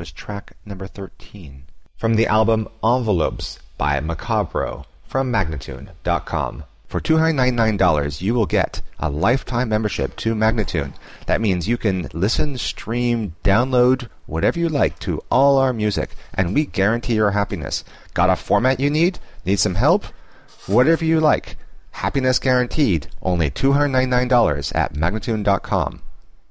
here's track number 13. From the album Envelopes by Macabro from Magnatune.com. For $299, you will get a lifetime membership to Magnatune. That means you can listen, stream, download, whatever you like to all our music, and we guarantee your happiness. Got a format you need? Need some help? Whatever you like. Happiness guaranteed. Only $299 at Magnatune.com.